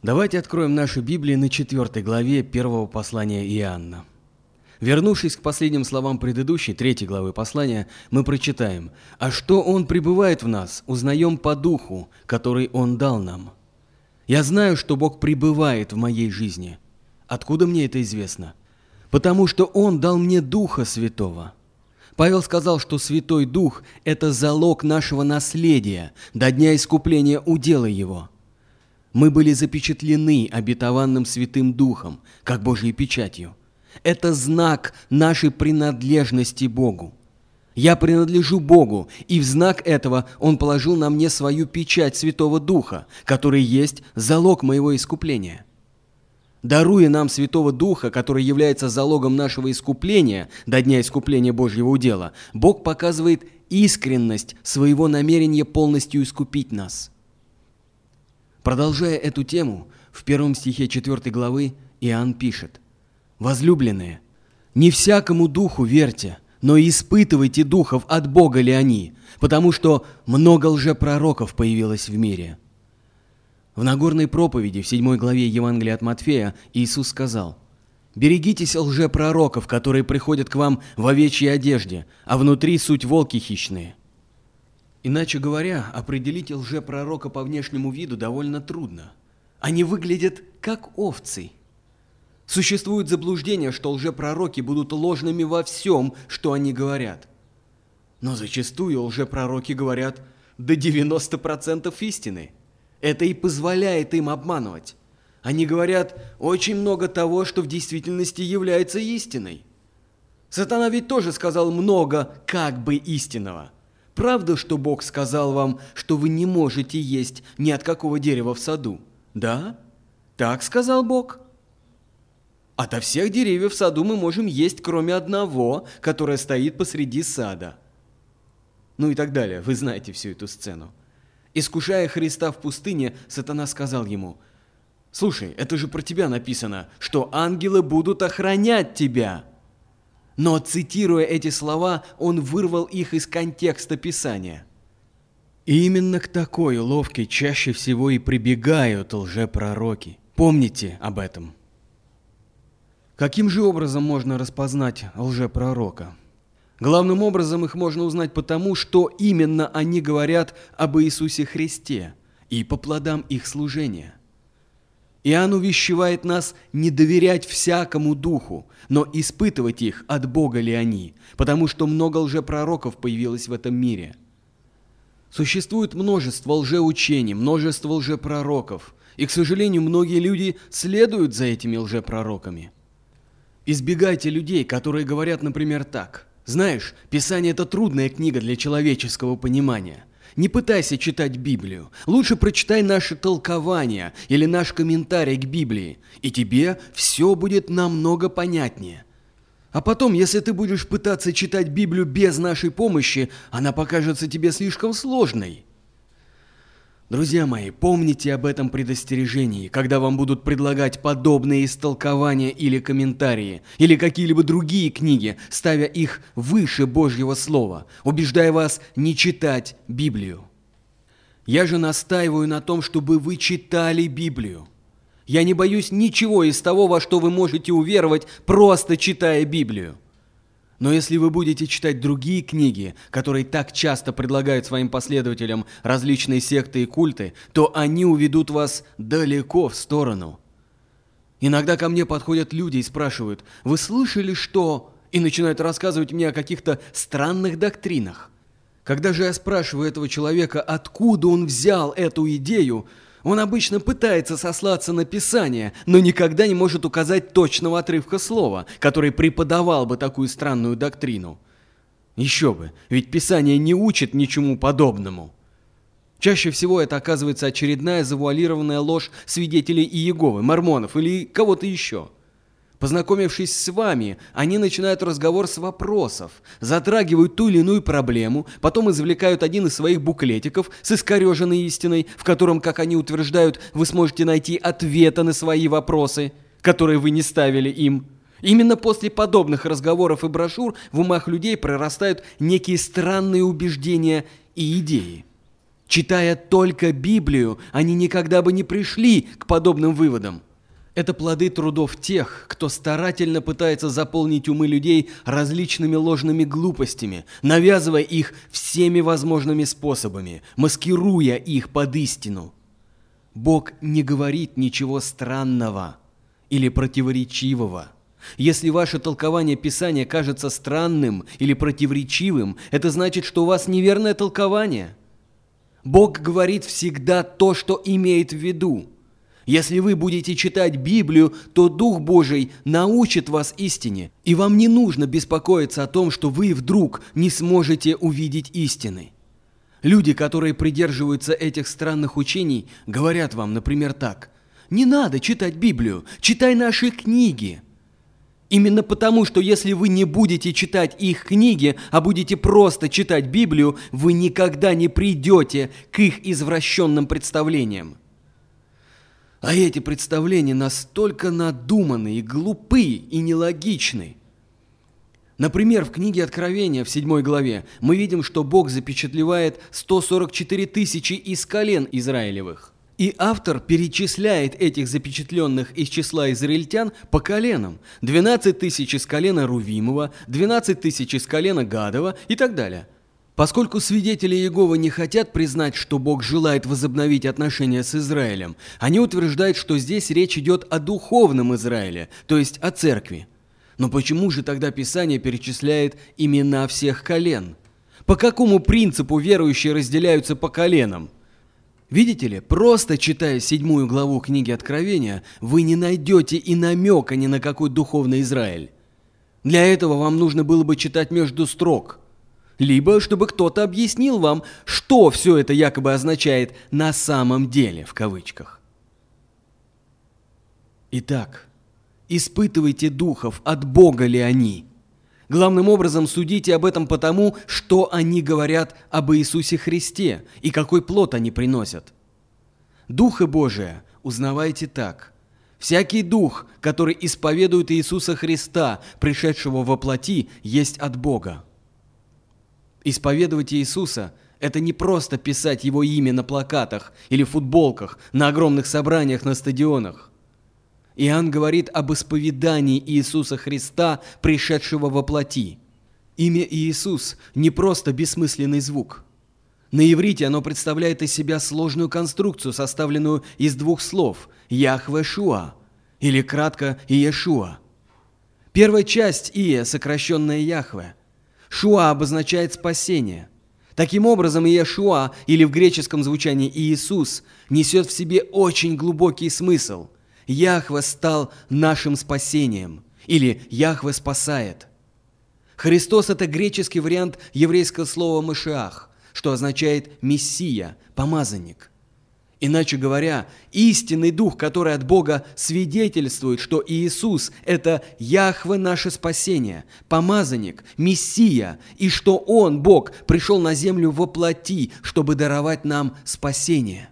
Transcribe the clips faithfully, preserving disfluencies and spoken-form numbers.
Давайте откроем наши Библии на четвертой главе первого послания Иоанна. Вернувшись к последним словам предыдущей, третьей главы послания, мы прочитаем: «А что Он пребывает в нас, узнаем по Духу, который Он дал нам. Я знаю, что Бог пребывает в моей жизни. Откуда мне это известно? Потому что Он дал мне Духа Святого». Павел сказал, что Святой Дух – это залог нашего наследия до дня искупления удела Его. Мы были запечатлены обетованным Святым Духом, как Божьей печатью. Это знак нашей принадлежности Богу. Я принадлежу Богу, и в знак этого Он положил на мне свою печать Святого Духа, который есть залог моего искупления. Даруя нам Святого Духа, который является залогом нашего искупления до дня искупления Божьего удела, Бог показывает искренность своего намерения полностью искупить нас. Продолжая эту тему, в первом стихе четвёртой главы Иоанн пишет: «Возлюбленные, не всякому духу верьте, но испытывайте духов, от Бога ли они, потому что много лжепророков появилось в мире». В Нагорной проповеди в седьмой главе Евангелия от Матфея Иисус сказал: «Берегитесь лжепророков, которые приходят к вам в овечьей одежде, а внутри суть волки хищные». Иначе говоря, определить лжепророка по внешнему виду довольно трудно. Они выглядят как овцы. Существует заблуждение, что лжепророки будут ложными во всем, что они говорят. Но зачастую лжепророки говорят до девяноста процентов истины. Это и позволяет им обманывать. Они говорят очень много того, что в действительности является истиной. Сатана ведь тоже сказал много как бы истинного. Правда, что Бог сказал вам, что вы не можете есть ни от какого дерева в саду? Да? Так сказал Бог? Ото всех деревьев в саду мы можем есть, кроме одного, которое стоит посреди сада. Ну и так далее. Вы знаете всю эту сцену. Искушая Христа в пустыне, Сатана сказал ему: «Слушай, это же про тебя написано, что ангелы будут охранять тебя». Но, цитируя эти слова, он вырвал их из контекста Писания. И именно к такой уловке чаще всего и прибегают лжепророки. Помните об этом. Каким же образом можно распознать лжепророка? Главным образом их можно узнать потому, что именно они говорят об Иисусе Христе и по плодам их служения. Иоанн увещевает нас не доверять всякому духу, но испытывать их, от Бога ли они, потому что много лжепророков появилось в этом мире. Существует множество лжеучений, множество лжепророков, и, к сожалению, многие люди следуют за этими лжепророками. Избегайте людей, которые говорят, например, так: «Знаешь, Писание – это трудная книга для человеческого понимания. Не пытайся читать Библию. Лучше прочитай наше толкование или наш комментарий к Библии, и тебе все будет намного понятнее. А потом, если ты будешь пытаться читать Библию без нашей помощи, она покажется тебе слишком сложной». Друзья мои, помните об этом предостережении, когда вам будут предлагать подобные истолкования или комментарии, или какие-либо другие книги, ставя их выше Божьего Слова, убеждая вас не читать Библию. Я же настаиваю на том, чтобы вы читали Библию. Я не боюсь ничего из того, во что вы можете уверовать, просто читая Библию. Но если вы будете читать другие книги, которые так часто предлагают своим последователям различные секты и культы, то они уведут вас далеко в сторону. Иногда ко мне подходят люди и спрашивают: «Вы слышали, что…» и начинают рассказывать мне о каких-то странных доктринах. Когда же я спрашиваю этого человека, откуда он взял эту идею, он обычно пытается сослаться на Писание, но никогда не может указать точного отрывка слова, который преподавал бы такую странную доктрину. Еще бы, ведь Писание не учит ничему подобному. Чаще всего это оказывается очередная завуалированная ложь свидетелей Иеговы, мормонов или кого-то еще. Познакомившись с вами, они начинают разговор с вопросов, затрагивают ту или иную проблему, потом извлекают один из своих буклетиков с искореженной истиной, в котором, как они утверждают, вы сможете найти ответы на свои вопросы, которые вы не ставили им. Именно после подобных разговоров и брошюр в умах людей прорастают некие странные убеждения и идеи. Читая только Библию, они никогда бы не пришли к подобным выводам. Это плоды трудов тех, кто старательно пытается заполнить умы людей различными ложными глупостями, навязывая их всеми возможными способами, маскируя их под истину. Бог не говорит ничего странного или противоречивого. Если ваше толкование Писания кажется странным или противоречивым, это значит, что у вас неверное толкование. Бог говорит всегда то, что имеет в виду. Если вы будете читать Библию, то Дух Божий научит вас истине, и вам не нужно беспокоиться о том, что вы вдруг не сможете увидеть истины. Люди, которые придерживаются этих странных учений, говорят вам, например, так: «Не надо читать Библию, читай наши книги». Именно потому, что если вы не будете читать их книги, а будете просто читать Библию, вы никогда не придете к их извращенным представлениям. А эти представления настолько надуманы и глупы и нелогичны. Например, в книге Откровения в седьмой главе мы видим, что Бог запечатлевает сто сорок четыре тысячи из колен Израилевых. И автор перечисляет этих запечатленных из числа израильтян по коленам. двенадцать тысяч из колена Рувимова, двенадцать тысяч из колена Гадова и так далее. Поскольку свидетели Иеговы не хотят признать, что Бог желает возобновить отношения с Израилем, они утверждают, что здесь речь идет о духовном Израиле, то есть о церкви. Но почему же тогда Писание перечисляет имена всех колен? По какому принципу верующие разделяются по коленам? Видите ли, просто читая седьмую главу книги Откровения, вы не найдете и намека ни на какой духовный Израиль. Для этого вам нужно было бы читать между строк. Либо чтобы кто-то объяснил вам, что все это якобы означает «на самом деле» в кавычках. Итак, испытывайте духов, от Бога ли они. Главным образом судите об этом потому, что они говорят об Иисусе Христе и какой плод они приносят. Духа Божия узнавайте так: всякий дух, который исповедует Иисуса Христа, пришедшего во плоти, есть от Бога. Исповедовать Иисуса – это не просто писать Его имя на плакатах или футболках, на огромных собраниях на стадионах. Иоанн говорит об исповедании Иисуса Христа, пришедшего во плоти. Имя Иисус не просто бессмысленный звук. На иврите оно представляет из себя сложную конструкцию, составленную из двух слов «Яхве Шуа» или кратко «Иешуа». Первая часть «Ие», сокращенная «Яхве». Шуа обозначает спасение. Таким образом, Иешуа, или в греческом звучании Иисус, несет в себе очень глубокий смысл. Яхве стал нашим спасением, или Яхве спасает. Христос – это греческий вариант еврейского слова «машиах», что означает «мессия», «помазанник». Иначе говоря, истинный Дух, который от Бога свидетельствует, что Иисус – это Яхве наше спасение, помазанник, Мессия, и что Он, Бог, пришел на землю во плоти, чтобы даровать нам спасение.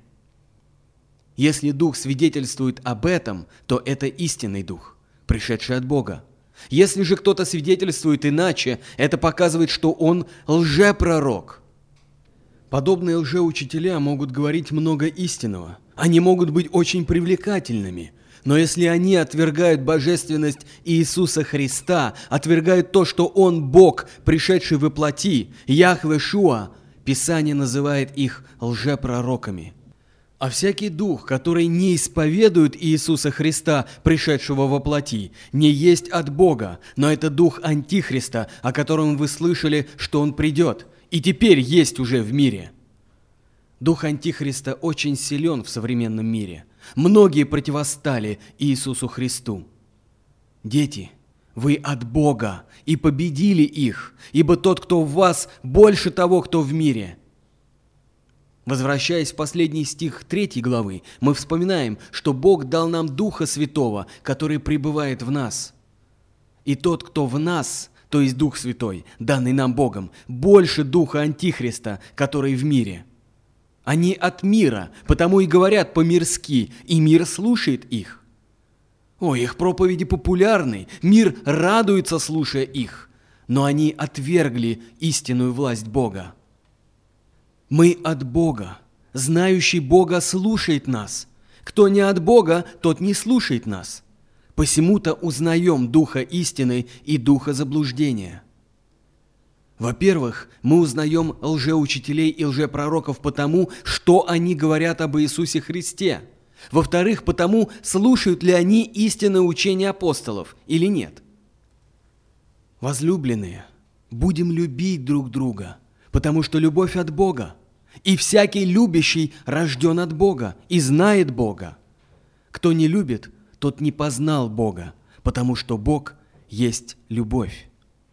Если Дух свидетельствует об этом, то это истинный Дух, пришедший от Бога. Если же кто-то свидетельствует иначе, это показывает, что он лжепророк. Подобные лжеучителя могут говорить много истинного. Они могут быть очень привлекательными. Но если они отвергают божественность Иисуса Христа, отвергают то, что Он Бог, пришедший во плоти, Яхве Шуа, Писание называет их лжепророками. А всякий дух, который не исповедует Иисуса Христа, пришедшего во плоти, не есть от Бога, но это дух Антихриста, о котором вы слышали, что он придет, и теперь есть уже в мире. Дух Антихриста очень силен в современном мире. Многие противостали Иисусу Христу. Дети, вы от Бога и победили их, ибо тот, кто в вас, больше того, кто в мире. Возвращаясь в последний стих третьей главы, мы вспоминаем, что Бог дал нам Духа Святого, который пребывает в нас. И тот, кто в нас, то есть Дух Святой, данный нам Богом, больше Духа Антихриста, который в мире. Они от мира, потому и говорят по-мирски, и мир слушает их. О, их проповеди популярны, мир радуется, слушая их, но они отвергли истинную власть Бога. Мы от Бога, знающий Бога слушает нас. Кто не от Бога, тот не слушает нас. Посему-то узнаем духа истины и духа заблуждения. Во-первых, мы узнаем лжеучителей и лжепророков потому, что они говорят об Иисусе Христе. Во-вторых, потому, слушают ли они истинное учение апостолов или нет. Возлюбленные, будем любить друг друга, потому что любовь от Бога, и всякий любящий рожден от Бога и знает Бога. Кто не любит, тот не познал Бога, потому что Бог есть любовь.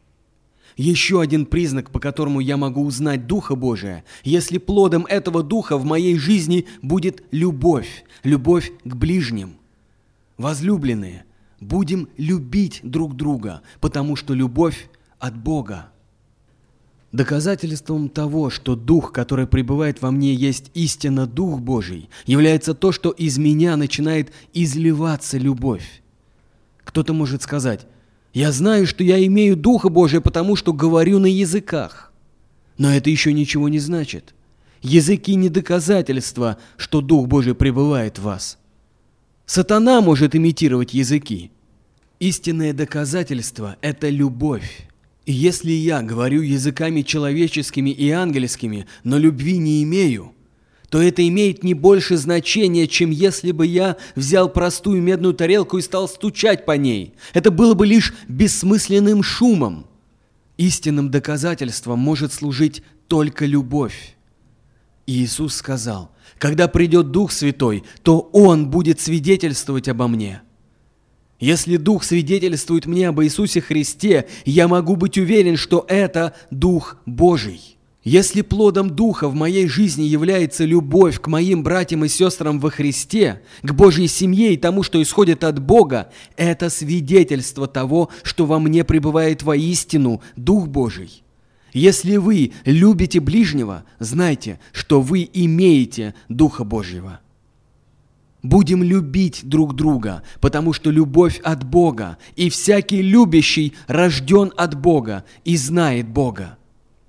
Еще один признак, по которому я могу узнать Духа Божия, если плодом этого Духа в моей жизни будет любовь, любовь к ближним. Возлюбленные, будем любить друг друга, потому что любовь от Бога. Доказательством того, что Дух, который пребывает во мне, есть истинно Дух Божий, является то, что из меня начинает изливаться любовь. Кто-то может сказать: «Я знаю, что я имею Духа Божия, потому что говорю на языках». Но это еще ничего не значит. Языки не доказательство, что Дух Божий пребывает в вас. Сатана может имитировать языки. Истинное доказательство – это любовь. И если я говорю языками человеческими и ангельскими, но любви не имею, то это имеет не больше значения, чем если бы я взял простую медную тарелку и стал стучать по ней. Это было бы лишь бессмысленным шумом. Истинным доказательством может служить только любовь. И Иисус сказал: «Когда придет Дух Святой, то Он будет свидетельствовать обо мне». Если Дух свидетельствует мне об Иисусе Христе, я могу быть уверен, что это Дух Божий. Если плодом Духа в моей жизни является любовь к моим братьям и сестрам во Христе, к Божьей семье и тому, что исходит от Бога, это свидетельство того, что во мне пребывает воистину Дух Божий. Если вы любите ближнего, знайте, что вы имеете Духа Божьего. Будем любить друг друга, потому что любовь от Бога, и всякий любящий рожден от Бога и знает Бога.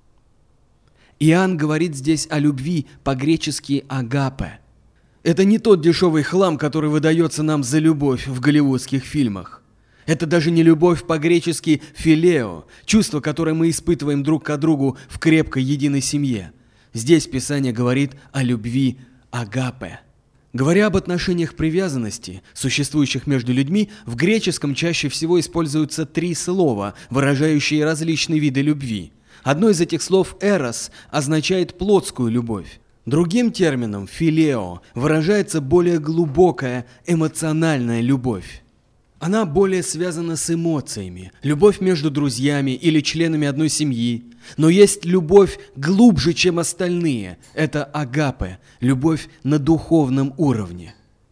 Иоанн говорит здесь о любви по-гречески «агапе». Это не тот дешевый хлам, который выдается нам за любовь в голливудских фильмах. Это даже не любовь по-гречески «филео», чувство, которое мы испытываем друг к другу в крепкой единой семье. Здесь Писание говорит о любви «агапе». Говоря об отношениях привязанности, существующих между людьми, в греческом чаще всего используются три слова, выражающие различные виды любви. Одно из этих слов «эрос» означает плотскую любовь. Другим термином «филео» выражается более глубокая эмоциональная любовь. Она более связана с эмоциями, любовь между друзьями или членами одной семьи. Но есть любовь глубже, чем остальные. Это агапе, любовь на духовном уровне.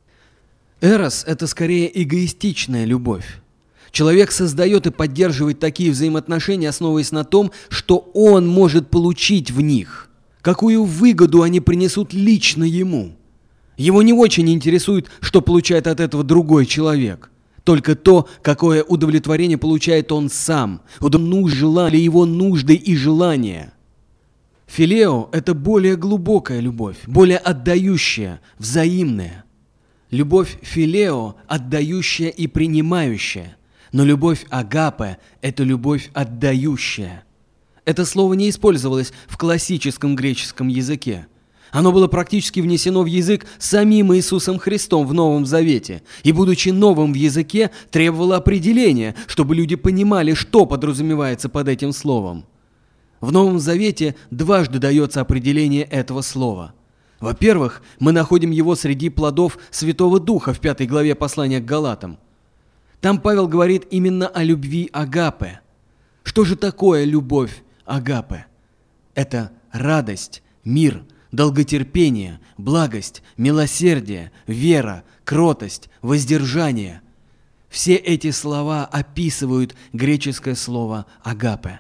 Эрос – это скорее эгоистичная любовь. Человек создает и поддерживает такие взаимоотношения, основываясь на том, что он может получить в них, какую выгоду они принесут лично ему. Его не очень интересует, что получает от этого другой человек. Только то, какое удовлетворение получает он сам, удовлетворяли его нужды и желания. Филео – это более глубокая любовь, более отдающая, взаимная. Любовь филео – отдающая и принимающая, но любовь агапе – это любовь отдающая. Это слово не использовалось в классическом греческом языке. Оно было практически внесено в язык самим Иисусом Христом в Новом Завете, и, будучи новым в языке, требовало определения, чтобы люди понимали, что подразумевается под этим словом. В Новом Завете дважды дается определение этого слова. Во-первых, мы находим его среди плодов Святого Духа в пятой главе послания к Галатам. Там Павел говорит именно о любви агапе. Что же такое любовь агапе? Это радость, мир, долготерпение, благость, милосердие, вера, кротость, воздержание. Все эти слова описывают греческое слово агапе.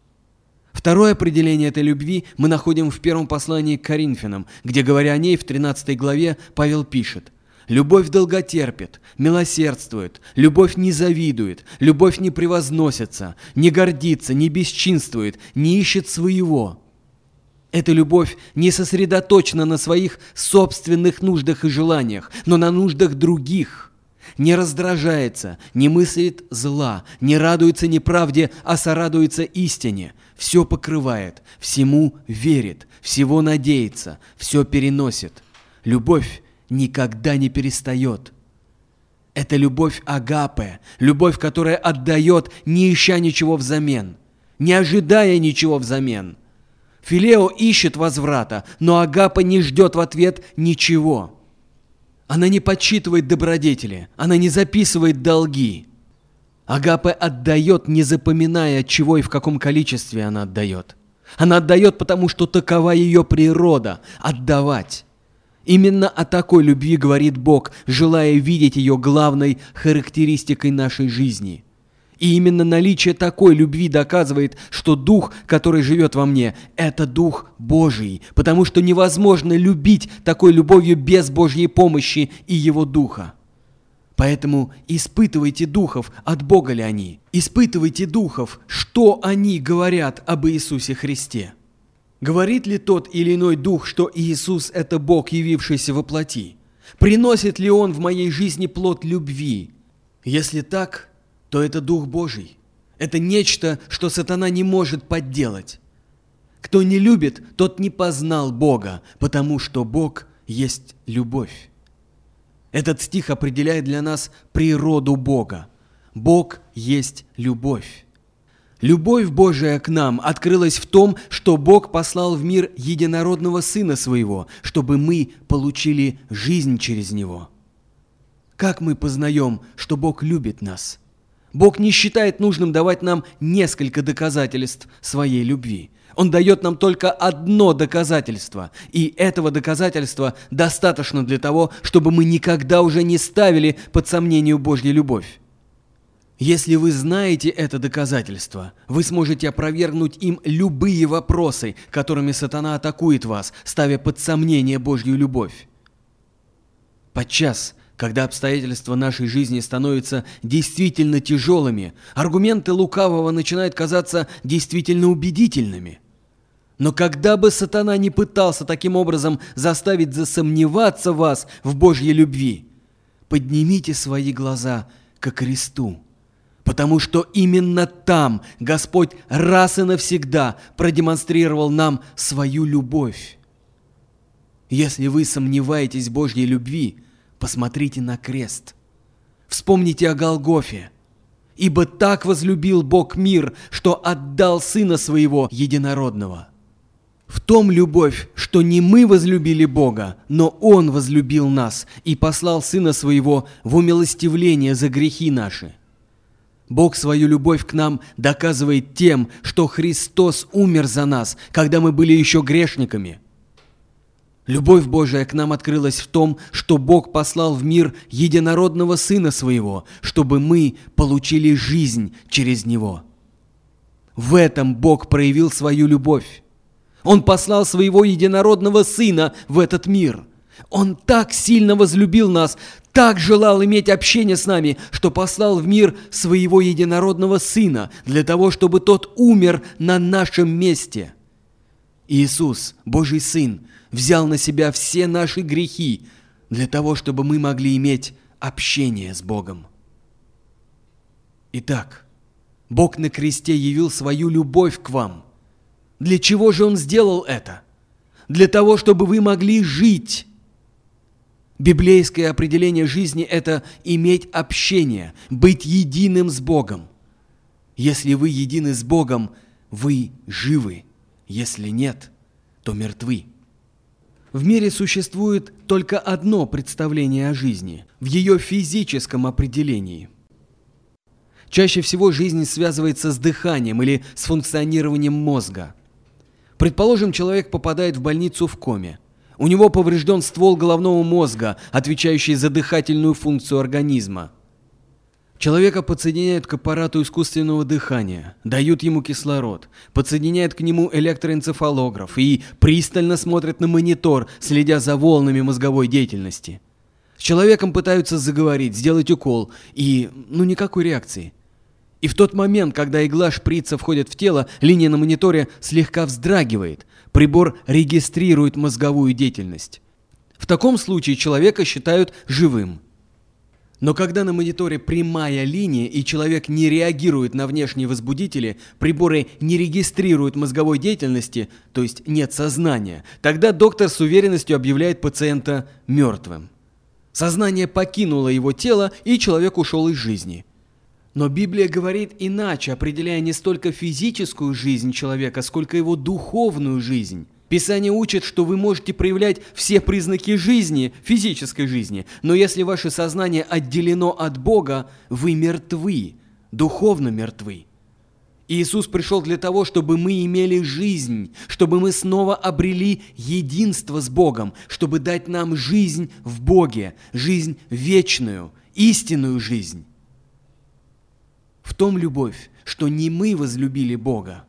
Второе определение этой любви мы находим в первом послании к Коринфянам, где, говоря о ней в тринадцатой главе, Павел пишет: «Любовь долготерпит, милосердствует, любовь не завидует, любовь не превозносится, не гордится, не бесчинствует, не ищет своего». Эта любовь не сосредоточена на своих собственных нуждах и желаниях, но на нуждах других. Не раздражается, не мыслит зла, не радуется неправде, а сорадуется истине. Все покрывает, всему верит, всего надеется, все переносит. Любовь никогда не перестает. Это любовь агапе, любовь, которая отдает, не ища ничего взамен, не ожидая ничего взамен. Филео ищет возврата, но агапа не ждет в ответ ничего. Она не подсчитывает добродетели, она не записывает долги. Агапе отдает, не запоминая, от чего и в каком количестве она отдает. Она отдает, потому что такова ее природа – отдавать. Именно о такой любви говорит Бог, желая видеть ее главной характеристикой нашей жизни. И именно наличие такой любви доказывает, что Дух, который живет во мне, это Дух Божий, потому что невозможно любить такой любовью без Божьей помощи и Его Духа. Поэтому испытывайте духов, от Бога ли они. Испытывайте духов, что они говорят об Иисусе Христе. Говорит ли тот или иной дух, что Иисус – это Бог, явившийся во плоти? Приносит ли Он в моей жизни плод любви? Если так, то это Дух Божий. Это нечто, что сатана не может подделать. Кто не любит, тот не познал Бога, потому что Бог есть любовь. Этот стих определяет для нас природу Бога. Бог есть любовь. Любовь Божия к нам открылась в том, что Бог послал в мир единородного Сына Своего, чтобы мы получили жизнь через Него. Как мы познаем, что Бог любит нас? Бог не считает нужным давать нам несколько доказательств своей любви. Он дает нам только одно доказательство, и этого доказательства достаточно для того, чтобы мы никогда уже не ставили под сомнение Божью любовь. Если вы знаете это доказательство, вы сможете опровергнуть им любые вопросы, которыми сатана атакует вас, ставя под сомнение Божью любовь. Подчас, когда обстоятельства нашей жизни становятся действительно тяжелыми, аргументы лукавого начинают казаться действительно убедительными. Но когда бы сатана не пытался таким образом заставить засомневаться вас в Божьей любви, поднимите свои глаза ко кресту, потому что именно там Господь раз и навсегда продемонстрировал нам свою любовь. Если вы сомневаетесь в Божьей любви, посмотрите на крест. Вспомните о Голгофе. «Ибо так возлюбил Бог мир, что отдал Сына Своего Единородного». В том любовь, что не мы возлюбили Бога, но Он возлюбил нас и послал Сына Своего в умилостивление за грехи наши. Бог свою любовь к нам доказывает тем, что Христос умер за нас, когда мы были еще грешниками. Любовь Божия к нам открылась в том, что Бог послал в мир единородного Сына Своего, чтобы мы получили жизнь через Него. В этом Бог проявил свою любовь. Он послал своего единородного Сына в этот мир. Он так сильно возлюбил нас, так желал иметь общение с нами, что послал в мир своего единородного Сына для того, чтобы Тот умер на нашем месте. Иисус, Божий Сын, взял на себя все наши грехи для того, чтобы мы могли иметь общение с Богом. Итак, Бог на кресте явил свою любовь к вам. Для чего же Он сделал это? Для того, чтобы вы могли жить. Библейское определение жизни – это иметь общение, быть единым с Богом. Если вы едины с Богом, вы живы. Если нет, то мертвы. В мире существует только одно представление о жизни, в ее физическом определении. Чаще всего жизнь связывается с дыханием или с функционированием мозга. Предположим, человек попадает в больницу в коме. У него поврежден ствол головного мозга, отвечающий за дыхательную функцию организма. Человека подсоединяют к аппарату искусственного дыхания, дают ему кислород, подсоединяют к нему электроэнцефалограф и пристально смотрят на монитор, следя за волнами мозговой деятельности. С человеком пытаются заговорить, сделать укол, и, ну, никакой реакции. И в тот момент, когда игла шприца входит в тело, линия на мониторе слегка вздрагивает. Прибор регистрирует мозговую деятельность. В таком случае человека считают живым. Но когда на мониторе прямая линия и человек не реагирует на внешние возбудители, приборы не регистрируют мозговой деятельности, то есть нет сознания, тогда доктор с уверенностью объявляет пациента мертвым. Сознание покинуло его тело, и человек ушел из жизни. Но Библия говорит иначе, определяя не столько физическую жизнь человека, сколько его духовную жизнь. Писание учит, что вы можете проявлять все признаки жизни, физической жизни, но если ваше сознание отделено от Бога, вы мертвы, духовно мертвы. Иисус пришел для того, чтобы мы имели жизнь, чтобы мы снова обрели единство с Богом, чтобы дать нам жизнь в Боге, жизнь вечную, истинную жизнь. В том любовь, что не мы возлюбили Бога.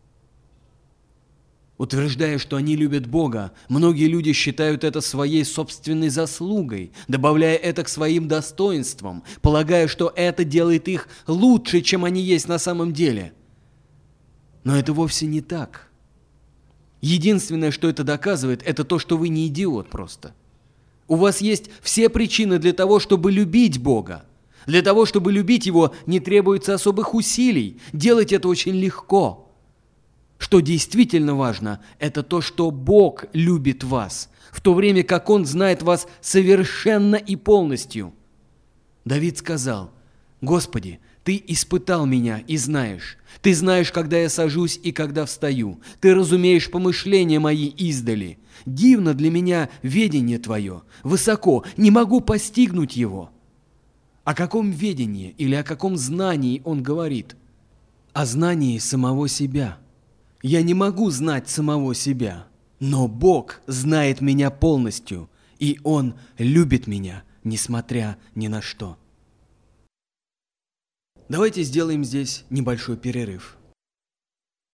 Утверждая, что они любят Бога, многие люди считают это своей собственной заслугой, добавляя это к своим достоинствам, полагая, что это делает их лучше, чем они есть на самом деле. Но это вовсе не так. Единственное, что это доказывает, это то, что вы не идиот просто. У вас есть все причины для того, чтобы любить Бога. Для того, чтобы любить Его, не требуется особых усилий. Делать это очень легко. Что действительно важно, это то, что Бог любит вас, в то время как Он знает вас совершенно и полностью. Давид сказал: «Господи, Ты испытал меня и знаешь. Ты знаешь, когда я сажусь и когда встаю. Ты разумеешь помышления мои издали. Дивно для меня ведение Твое. Высоко, не могу постигнуть его». О каком ведении или о каком знании он говорит? О знании самого себя. Я не могу знать самого себя, но Бог знает меня полностью, и Он любит меня, несмотря ни на что. Давайте сделаем здесь небольшой перерыв.